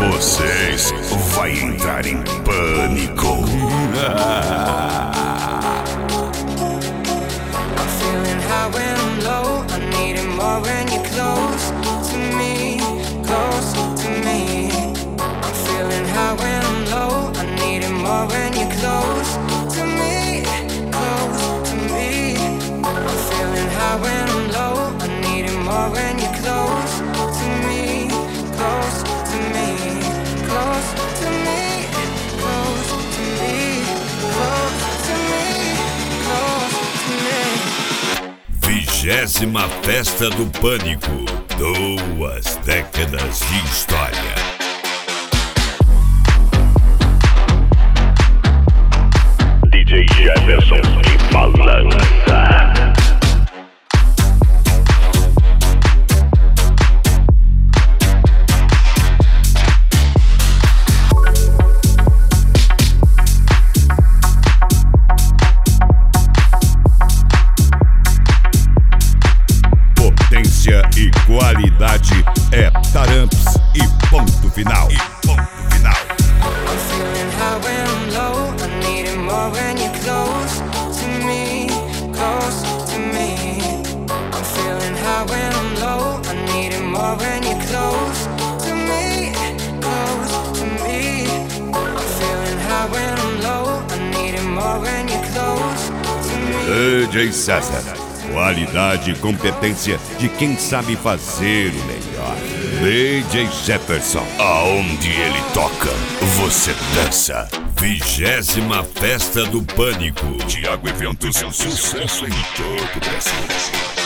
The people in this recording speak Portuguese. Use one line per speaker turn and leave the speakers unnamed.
Vocês vão entrar em pânico.
I'm feeling high when I'm low. I need it more when you're close to me, close to me. I'm feeling high when I'm low. I need it more when you're close to me, close to me. I'm feeling high when I'm low. I need it more when you're close to me, close to me, close to me, close to me, close to me, close to me.
20ª Festa do Pânico. 2 décadas de história.
DJ Jefferson de Balança.
Potência e qualidade é Taramps e ponto final.
I'm feeling high when I'm low. I need it more when you're close to me, close to me. I'm feeling high when I'm low. I need it more when you're close to me, close to me. I'm feeling high when I'm low. I need it more when you're close to me.
DJ César. Qualidade e competência de quem sabe fazer o melhor. DJ Jefferson. Aonde ele toca, você dança. 20ª Festa do Pânico. Thiago Eventos, sucesso em todo o Brasil.